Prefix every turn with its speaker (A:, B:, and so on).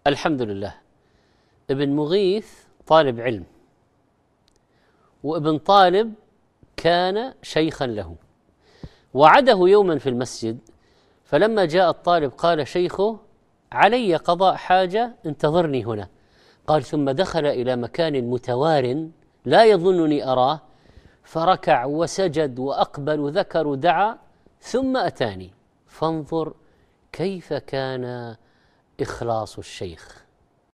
A: الحمد لله. ابن مغيث طالب علم، وابن طالب كان شيخا له، وعده يوما في المسجد، فلما جاء الطالب قال شيخه: علي قضاء حاجة، انتظرني هنا. قال: ثم دخل إلى مكان متوار لا يظنني أراه، فركع وسجد وأقبل وذكر ودعا، ثم أتاني. فانظر كيف كان إخلاص الشيخ.